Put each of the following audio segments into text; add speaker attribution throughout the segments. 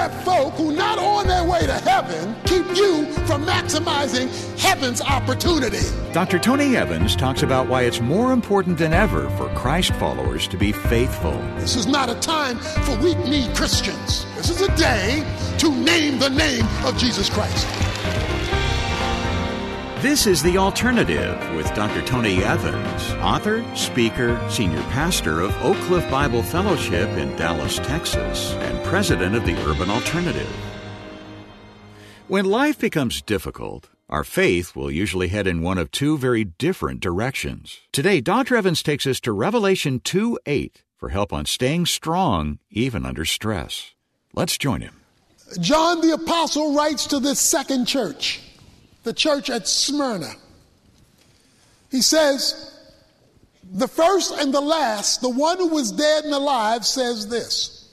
Speaker 1: let folk who not on their way to heaven keep you from maximizing heaven's opportunity.
Speaker 2: Dr. Tony Evans talks about why it's more important than ever for Christ followers to be faithful.
Speaker 1: This is not a time for weak-kneed Christians. This is a day to name the name of Jesus Christ.
Speaker 2: This is The Alternative with Dr. Tony Evans, author, speaker, senior pastor of Oak Cliff Bible Fellowship in Dallas, Texas, and president of the Urban Alternative. When life becomes difficult, our faith will usually head in one of two very different directions. Today, Dr. Evans takes us to Revelation 2:8 for help on staying strong even under stress. Let's join him.
Speaker 1: John the Apostle writes to this second church, the church at Smyrna. He says, the first and the last, the one who was dead and alive, says this.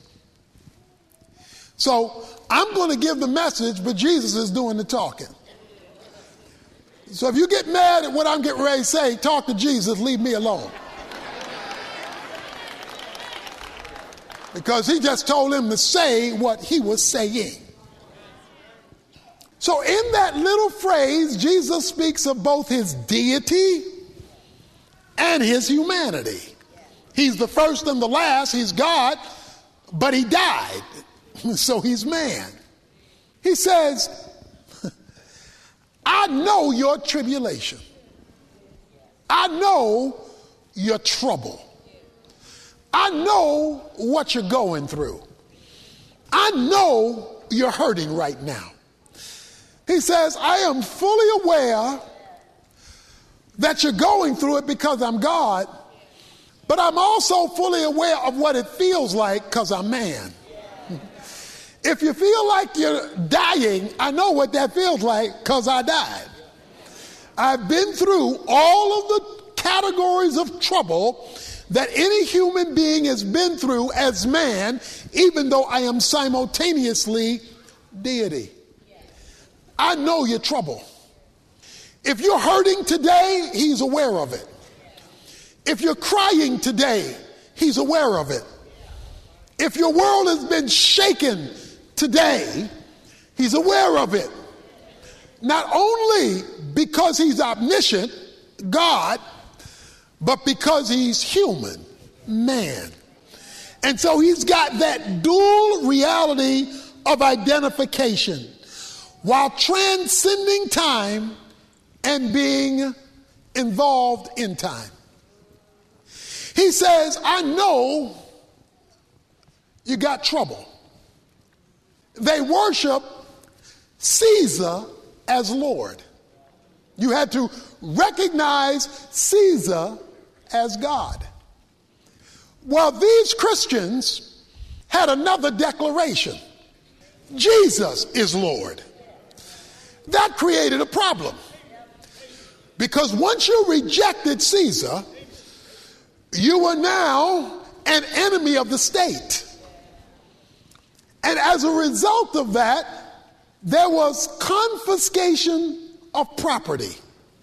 Speaker 1: So I'm going to give the message, but Jesus is doing the talking. So if you get mad at what I'm getting ready to say, talk to Jesus, leave me alone. Because he just told him to say what he was saying. So in that little phrase, Jesus speaks of both his deity and his humanity. He's the first and the last. He's God, but he died. So he's man. He says, I know your tribulation. I know your trouble. I know what you're going through. I know you're hurting right now. He says, I am fully aware that you're going through it because I'm God, but I'm also fully aware of what it feels like because I'm man. If you feel like you're dying, I know what that feels like because I died. I've been through all of the categories of trouble that any human being has been through as man, even though I am simultaneously deity. I know your trouble. If you're hurting today, he's aware of it. If you're crying today, he's aware of it. If your world has been shaken today, he's aware of it. Not only because he's omniscient, God, but because he's human, man. And so he's got that dual reality of identification while transcending time and being involved in time. He says, I know you got trouble. They worship Caesar as Lord. You had to recognize Caesar as God. Well, these Christians had another declaration. Jesus is Lord. That created a problem. Because once you rejected Caesar, you were now an enemy of the state. And as a result of that, there was confiscation of property.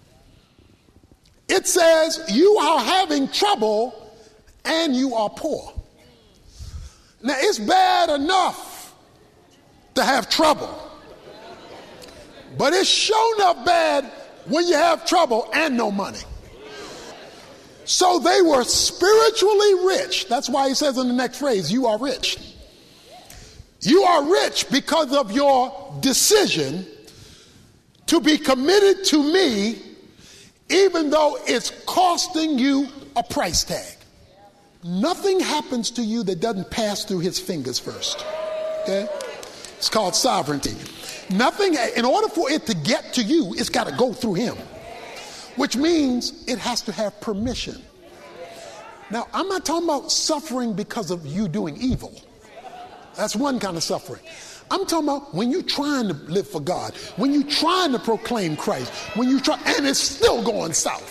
Speaker 1: It says you are having trouble and you are poor. Now, it's bad enough to have trouble, but it's sure enough bad when you have trouble and no money. So they were spiritually rich. That's why he says in the next phrase, you are rich. You are rich because of your decision to be committed to me, even though it's costing you a price tag. Nothing happens to you that doesn't pass through his fingers first. Okay? It's called sovereignty. Nothing, in order for it to get to you, it's got to go through him, which means it has to have permission. Now, I'm not talking about suffering because of you doing evil. That's one kind of suffering. I'm talking about when you're trying to live for God, when you're trying to proclaim Christ, when you try, and it's still going south.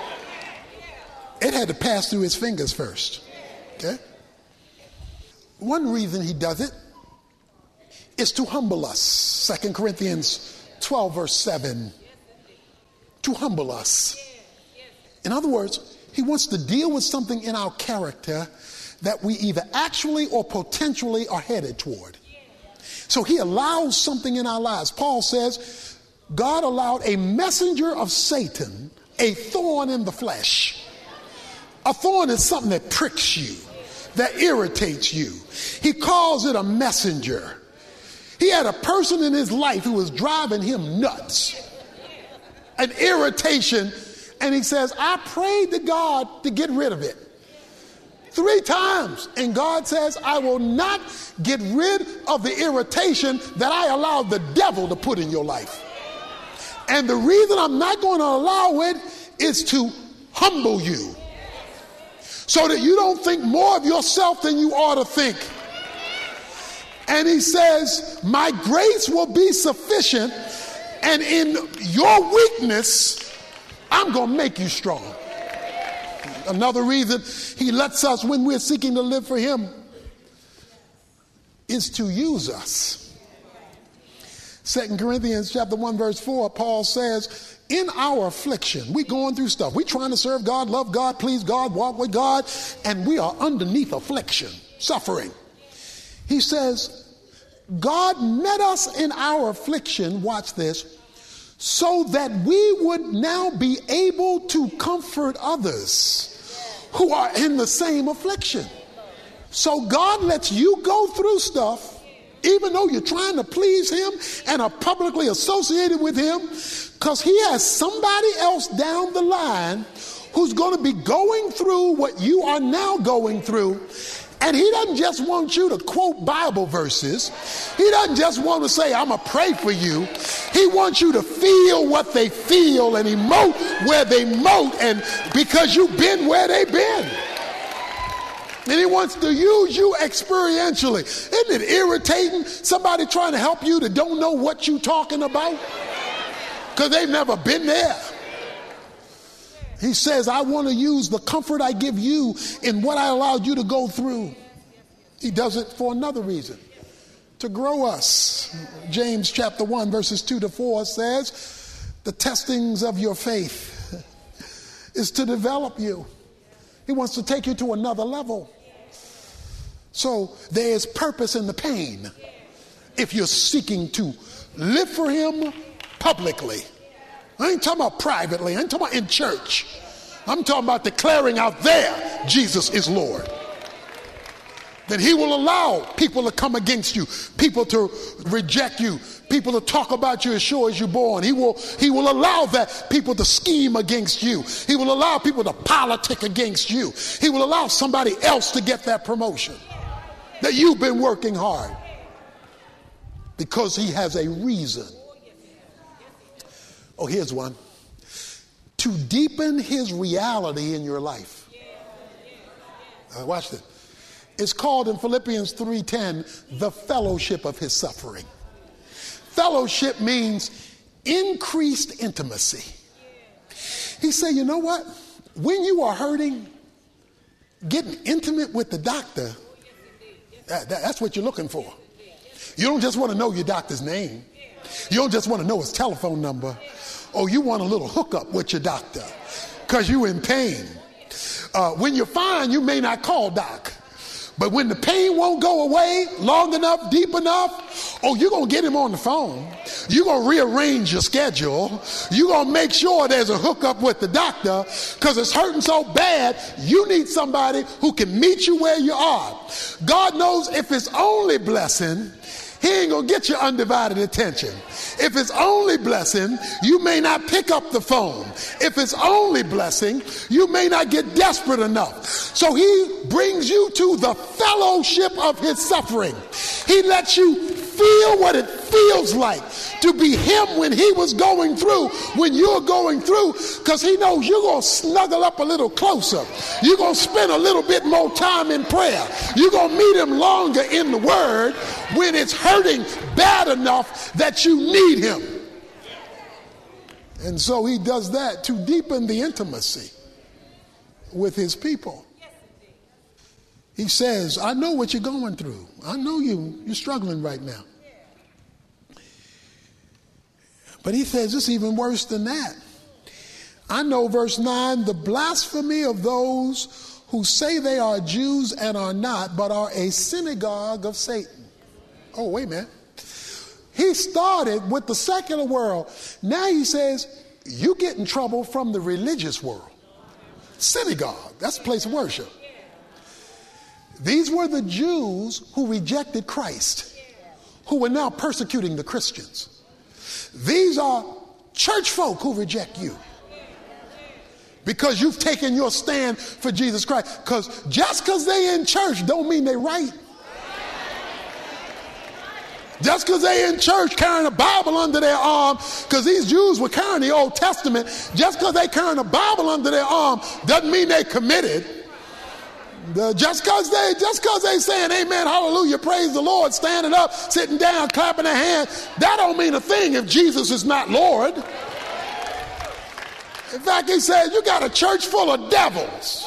Speaker 1: It had to pass through his fingers first. Okay? One reason he does it is to humble us. 2 Corinthians 12, verse 7. To humble us. In other words, he wants to deal with something in our character that we either actually or potentially are headed toward. So he allows something in our lives. Paul says, God allowed a messenger of Satan, a thorn in the flesh. A thorn is something that pricks you, that irritates you. He calls it a messenger. He had a person in his life who was driving him nuts, an irritation, and he says, I prayed to God to get rid of it 3 times. And God says, I will not get rid of the irritation that I allowed the devil to put in your life. And the reason I'm not going to allow it is to humble you, so that you don't think more of yourself than you ought to think. And he says, my grace will be sufficient, and in your weakness, I'm going to make you strong. Another reason he lets us, when we're seeking to live for him, is to use us. 2 Corinthians chapter 1, verse 4, Paul says, in our affliction, we're going through stuff. We're trying to serve God, love God, please God, walk with God, and we are underneath affliction, suffering. He says, God met us in our affliction, watch this, so that we would now be able to comfort others who are in the same affliction. So God lets you go through stuff, even though you're trying to please him and are publicly associated with him, because he has somebody else down the line who's going to be going through what you are now going through. And he doesn't just want you to quote Bible verses. He doesn't just want to say, I'm going to pray for you. He wants you to feel what they feel and emote where they emote, and because you've been where they've been. And he wants to use you experientially. Isn't it irritating? Somebody trying to help you that don't know what you're talking about because they've never been there. He says, I want to use the comfort I give you in what I allowed you to go through. He does it for another reason, to grow us. James chapter 1, verses 2-4 says, the testings of your faith is to develop you. He wants to take you to another level. So there is purpose in the pain if you're seeking to live for him publicly. I ain't talking about privately. I ain't talking about in church. I'm talking about declaring out there Jesus is Lord. Then he will allow people to come against you, people to reject you, people to talk about you as sure as you're born. He will allow that people to scheme against you. He will allow people to politic against you. He will allow somebody else to get that promotion that you've been working hard, because he has a reason. Oh, here's one. To deepen his reality in your life. Watch this. It's called in Philippians 3:10, the fellowship of his suffering. Fellowship means increased intimacy. He said, you know what? When you are hurting, getting intimate with the doctor, that's what you're looking for. You don't just want to know your doctor's name. You don't just want to know his telephone number. Oh, you want a little hookup with your doctor because you're in pain. When you're fine, you may not call doc. But when the pain won't go away long enough, deep enough, oh, you're going to get him on the phone. You're going to rearrange your schedule. You're going to make sure there's a hookup with the doctor because it's hurting so bad, you need somebody who can meet you where you are. God knows if it's only blessing, he ain't going to get your undivided attention. If it's only blessing, you may not pick up the phone. If it's only blessing, you may not get desperate enough. So he brings you to the fellowship of his suffering. He lets you feel what it feels like to be him when he was going through, when you're going through, because he knows you're going to snuggle up a little closer. You're going to spend a little bit more time in prayer. You're going to meet him longer in the word when it's hurting bad enough that you need him. And so he does that to deepen the intimacy with his people. He says, I know what you're going through. I know you're struggling right now. But he says it's even worse than that. I know, verse 9, the blasphemy of those who say they are Jews and are not, but are a synagogue of Satan. Oh, wait a minute. He started with the secular world. Now he says, you get in trouble from the religious world. Synagogue, that's a place of worship. These were the Jews who rejected Christ, who were now persecuting the Christians. These are church folk who reject you because you've taken your stand for Jesus Christ. Because just because they in church don't mean they right. Just because they in church carrying a Bible under their arm, because these Jews were carrying the Old Testament, just because they carrying a Bible under their arm doesn't mean they committed. Just because they saying amen, hallelujah, praise the Lord, standing up, sitting down, clapping their hands, that don't mean a thing if Jesus is not Lord. In fact, he says you got a church full of devils.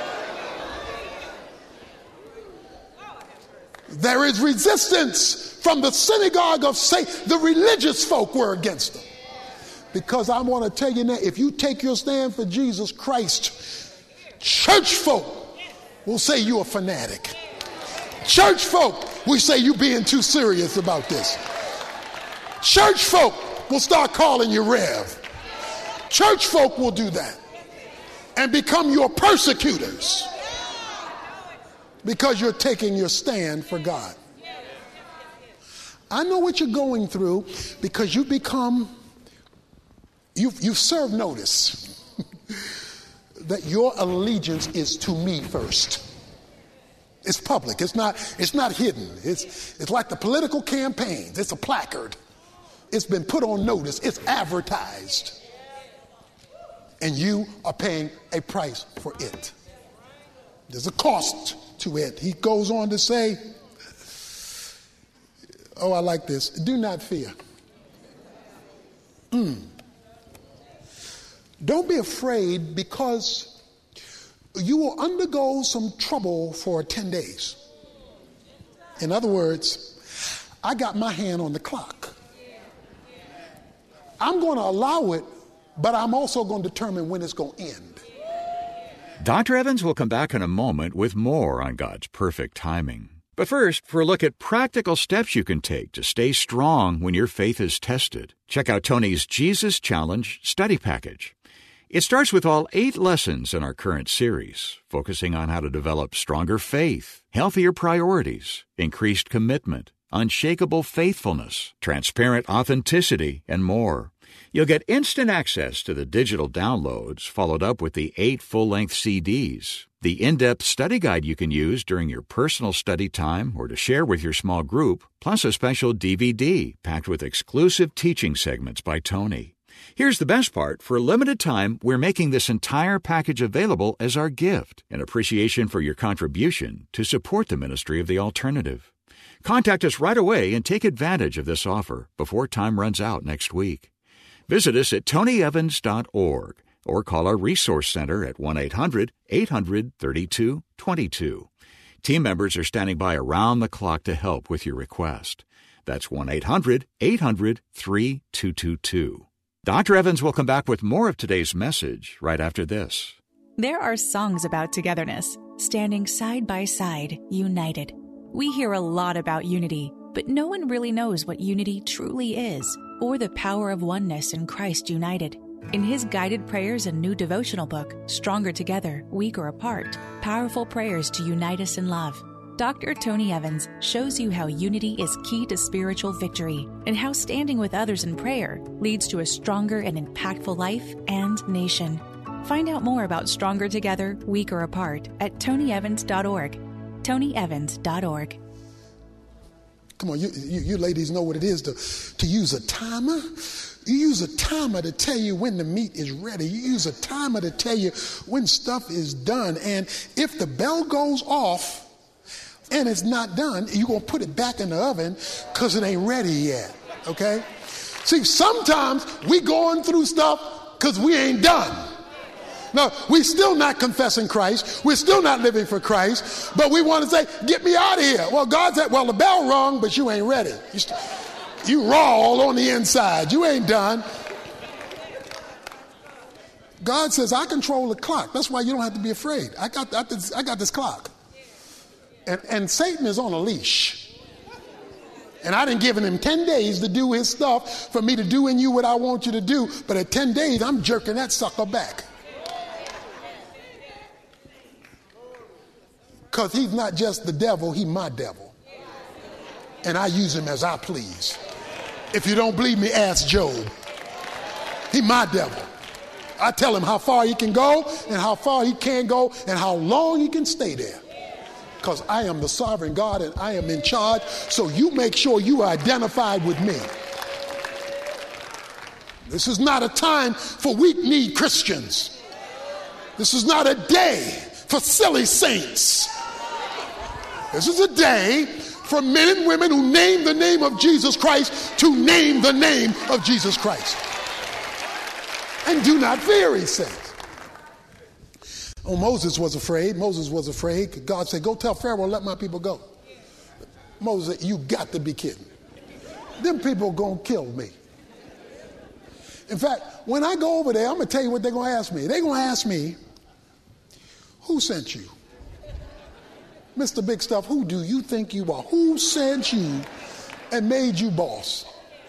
Speaker 1: There is resistance from the synagogue of Satan. The religious folk were against them. Because I want to tell you now, if you take your stand for Jesus Christ, church folk will say you're a fanatic. Church folk will say you're being too serious about this. Church folk will start calling you Rev. Church folk will do that and become your persecutors because you're taking your stand for God. I know what you're going through because you've served notice that your allegiance is to me first. It's public. It's not hidden. It's like the political campaigns. It's a placard. It's been put on notice. It's advertised. And you are paying a price for it. There's a cost to it. He goes on to say, oh, I like this. Do not fear. Don't be afraid because you will undergo some trouble for 10 days. In other words, I got my hand on the clock. I'm going to allow it, but I'm also going to determine when it's going to end.
Speaker 2: Dr. Evans will come back in a moment with more on God's perfect timing. But first, for a look at practical steps you can take to stay strong when your faith is tested, check out Tony's Jesus Challenge study package. It starts with all 8 lessons in our current series, focusing on how to develop stronger faith, healthier priorities, increased commitment, unshakable faithfulness, transparent authenticity, and more. You'll get instant access to the digital downloads, followed up with the 8 full-length CDs, the in-depth study guide you can use during your personal study time or to share with your small group, plus a special DVD packed with exclusive teaching segments by Tony. Here's the best part. For a limited time, we're making this entire package available as our gift, in appreciation for your contribution to support the ministry of The Alternative. Contact us right away and take advantage of this offer before time runs out next week. Visit us at tonyevans.org or call our Resource Center at 1-800-800-3222. Team members are standing by around the clock to help with your request. That's 1-800-800-3222. Dr. Evans will come back with more of today's message right after this.
Speaker 3: There are songs about togetherness, standing side by side, united. We hear a lot about unity, but no one really knows what unity truly is, or the power of oneness in Christ united. In his guided prayers and new devotional book, Stronger Together, Weaker Apart, Powerful Prayers to Unite Us in Love, Dr. Tony Evans shows you how unity is key to spiritual victory and how standing with others in prayer leads to a stronger and impactful life and nation. Find out more about Stronger Together, Weaker Apart at tonyevans.org. tonyevans.org.
Speaker 1: Come on, you ladies know what it is to use a timer. You use a timer to tell you when the meat is ready. You use a timer to tell you when stuff is done. And if the bell goes off and it's not done, you're going to put it back in the oven because it ain't ready yet, okay? See, sometimes we going through stuff because we ain't done. No, we're still not confessing Christ. We're still not living for Christ. But we want to say, get me out of here. Well, God said, well, the bell rung, but you ain't ready. You raw all on the inside. You ain't done. God says, I control the clock. That's why you don't have to be afraid. I got this clock. And Satan is on a leash. And I didn't give him 10 days to do his stuff for me to do in you what I want you to do. But at 10 days, I'm jerking that sucker back. Because he's not just the devil, he's my devil. And I use him as I please. If you don't believe me, ask Job. He's my devil. I tell him how far he can go and how far he can't go and how long he can stay there. Because I am the sovereign God and I am in charge. So you make sure you are identified with me. This is not a time for weak-kneed Christians. This is not a day for silly saints. This is a day for men and women who name the name of Jesus Christ to name the name of Jesus Christ. And do not fear, he says. Oh, Moses was afraid. God said, go tell Pharaoh, let my people go. Moses said, you got to be kidding. Them people are going to kill me. In fact, when I go over there, I'm going to tell you what they're going to ask me. They're going to ask me, who sent you? Mr. Big Stuff, who do you think you are? Who sent you and made you boss?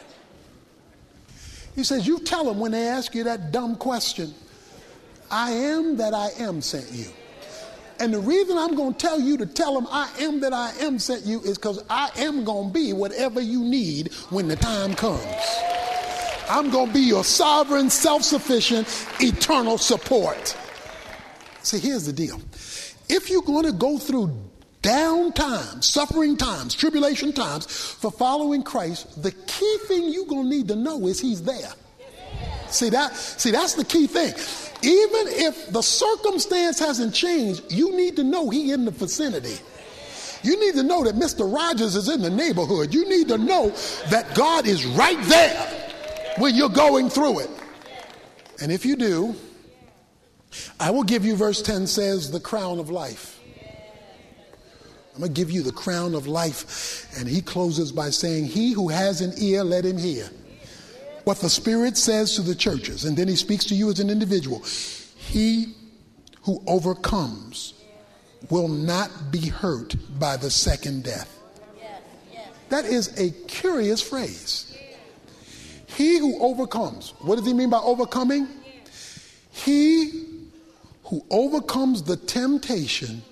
Speaker 1: He says, you tell them when they ask you that dumb question, I am that I am sent you. And the reason I'm going to tell you to tell them I am that I am sent you is because I am going to be whatever you need when the time comes. I'm going to be your sovereign, self-sufficient, eternal support. See, here's the deal. If you're going to go through down times, suffering times, tribulation times for following Christ, the key thing you're going to need to know is he's there. See, that's the key thing. Even if the circumstance hasn't changed, you need to know he's in the vicinity. You need to know that Mr. Rogers is in the neighborhood. You need to know that God is right there when you're going through it. And if you do, I will give you, verse 10 says, the crown of life. I'm going to give you the crown of life. And he closes by saying, he who has an ear, let him hear what the Spirit says to the churches. And then he speaks to you as an individual. He who overcomes will not be hurt by the second death. That is a curious phrase. He who overcomes. What does he mean by overcoming? He who overcomes the temptation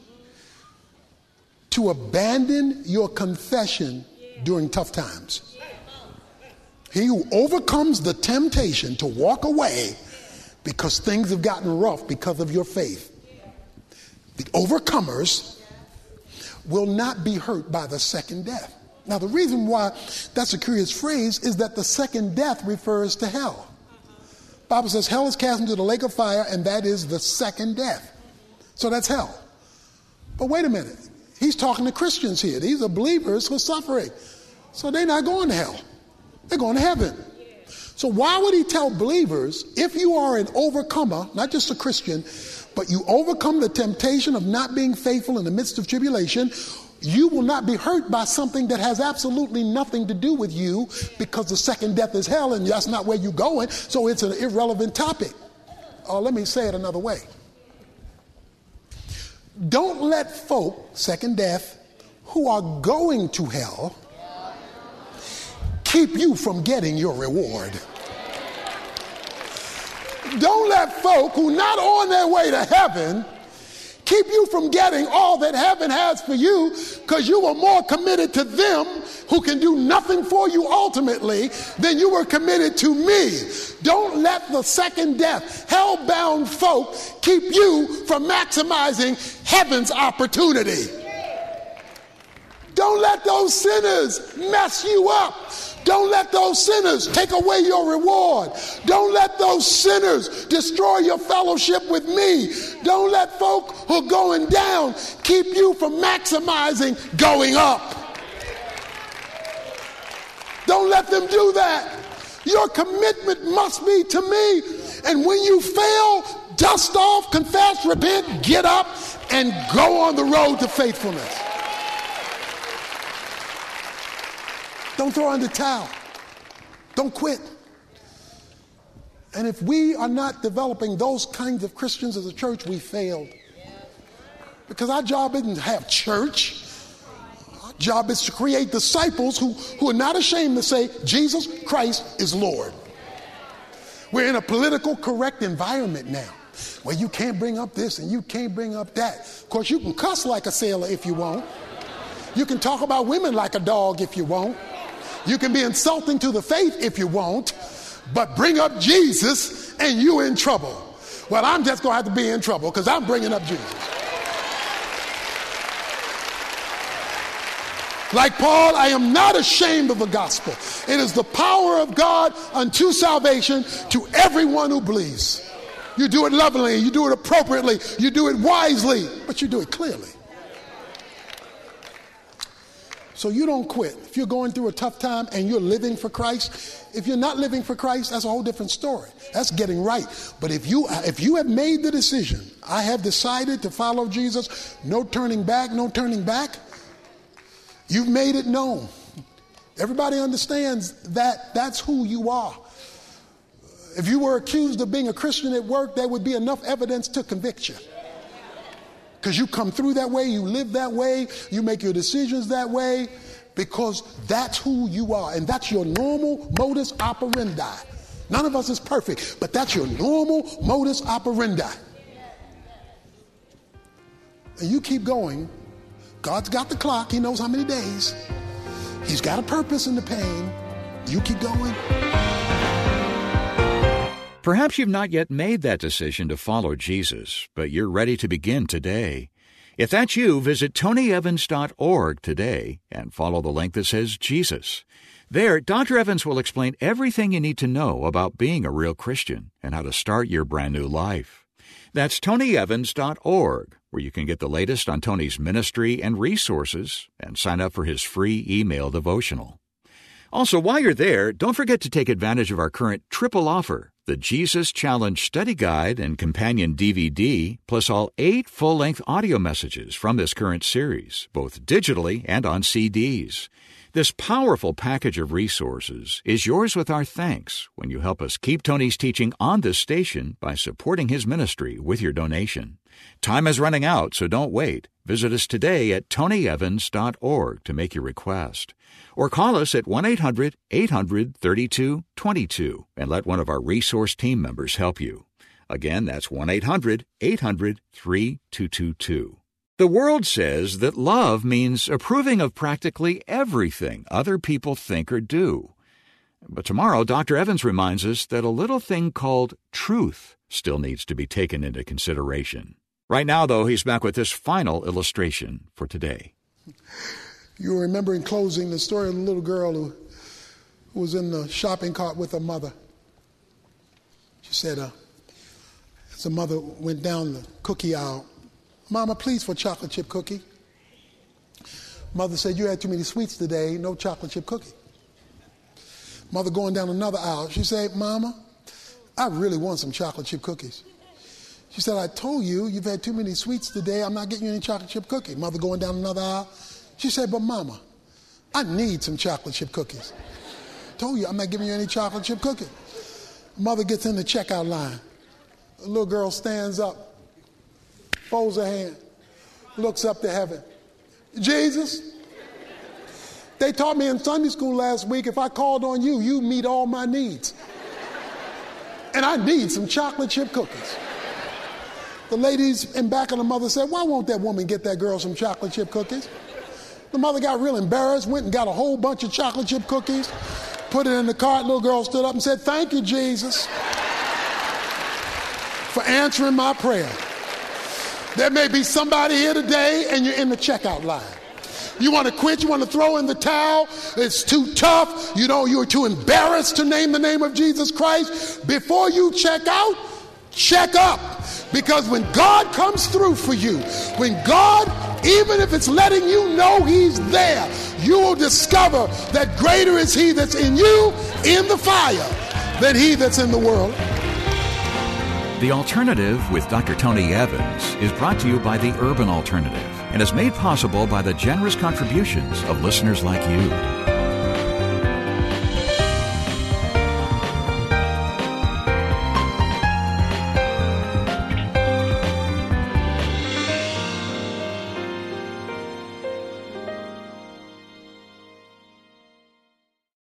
Speaker 1: to abandon your confession during tough times. He who overcomes the temptation to walk away because things have gotten rough because of your faith. The overcomers will not be hurt by the second death. Now, the reason why that's a curious phrase is that the second death refers to hell. The Bible says hell is cast into the lake of fire, and that is the second death. So that's hell. But wait a minute. He's talking to Christians here. These are believers who are suffering. So they're not going to hell. They're going to heaven. So why would he tell believers, if you are an overcomer, not just a Christian, but you overcome the temptation of not being faithful in the midst of tribulation, you will not be hurt by something that has absolutely nothing to do with you, because the second death is hell and that's not where you're going. So it's an irrelevant topic. Let me say it another way. Don't let folk, second death, who are going to hell keep you from getting your reward. Don't let folk who are not on their way to heaven keep you from getting all that heaven has for you, because you were more committed to them who can do nothing for you ultimately than you were committed to me. Don't let the second death, hell-bound folk keep you from maximizing heaven's opportunity. Don't let those sinners mess you up. Don't let those sinners take away your reward. Don't let those sinners destroy your fellowship with me. Don't let folk who are going down keep you from maximizing going up. Don't let them do that. Your commitment must be to me. And when you fail, dust off, confess, repent, get up, and go on the road to faithfulness. Don't throw in the towel. Don't quit. And if we are not developing those kinds of Christians as a church, we failed. Because our job isn't to have church. Our job is to create disciples who are not ashamed to say, Jesus Christ is Lord. We're in a political correct environment now where you can't bring up this and you can't bring up that. Of course, you can cuss like a sailor if you want. You can talk about women like a dog if you want. You can be insulting to the faith if you want. But bring up Jesus and you're in trouble. Well, I'm just going to have to be in trouble because I'm bringing up Jesus. Like Paul, I am not ashamed of the gospel. It is the power of God unto salvation to everyone who believes. You do it lovingly, you do it appropriately, you do it wisely, but you do it clearly. So you don't quit. If you're going through a tough time and you're living for Christ, if you're not living for Christ, that's a whole different story. That's getting right. But if you have made the decision, I have decided to follow Jesus, no turning back, no turning back. You've made it known. Everybody understands that that's who you are. If you were accused of being a Christian at work, there would be enough evidence to convict you. Because you come through that way, you live that way, you make your decisions that way, because that's who you are. And that's your normal modus operandi. None of us is perfect, but that's your normal modus operandi. And you keep going. God's got the clock. He knows how many days. He's got a purpose in the pain. You keep going.
Speaker 2: Perhaps you've not yet made that decision to follow Jesus, but you're ready to begin today. If that's you, visit tonyevans.org today and follow the link that says Jesus. There, Dr. Evans will explain everything you need to know about being a real Christian and how to start your brand new life. That's tonyevans.org, where you can get the latest on Tony's ministry and resources and sign up for his free email devotional. Also, while you're there, don't forget to take advantage of our current triple offer, the Jesus Challenge Study Guide and Companion DVD, plus all 8 full-length audio messages from this current series, both digitally and on CDs. This powerful package of resources is yours with our thanks when you help us keep Tony's teaching on this station by supporting his ministry with your donation. Time is running out, so don't wait. Visit us today at tonyevans.org to make your request. Or call us at 1-800-800-3222 and let one of our resource team members help you. Again, that's 1-800-800-3222. The world says that love means approving of practically everything other people think or do. But tomorrow, Dr. Evans reminds us that a little thing called truth still needs to be taken into consideration. Right now, though, he's back with this final illustration for today.
Speaker 1: You remember in closing the story of the little girl who was in the shopping cart with her mother. She said, as the mother went down the cookie aisle, "Mama, please for chocolate chip cookie." Mother said, "You had too many sweets today, no chocolate chip cookie." Mother going down another aisle, she said, "Mama, I really want some chocolate chip cookies." She said, "I told you, you've had too many sweets today, I'm not getting you any chocolate chip cookie." Mother going down another aisle, she said, "But Mama, I need some chocolate chip cookies." "Told you, I'm not giving you any chocolate chip cookie." Mother gets in the checkout line. The little girl stands up, folds her hand, looks up to heaven. "Jesus, they taught me in Sunday school last week, if I called on you, you meet all my needs. And I need some chocolate chip cookies." The ladies in back of the mother said, "Why won't that woman get that girl some chocolate chip cookies?" The mother got real embarrassed, went and got a whole bunch of chocolate chip cookies, put it in the cart. Little girl stood up and said, "Thank you, Jesus, for answering my prayer." There may be somebody here today and you're in the checkout line. You want to quit, you want to throw in the towel, it's too tough, you're too embarrassed to name the name of Jesus Christ. Before you check out, check up. Because when God comes through for you, when God, even if it's letting you know he's there, you will discover that greater is he that's in you in the fire than he that's in the world.
Speaker 2: The Alternative with Dr. Tony Evans is brought to you by the Urban Alternative and is made possible by the generous contributions of listeners like you.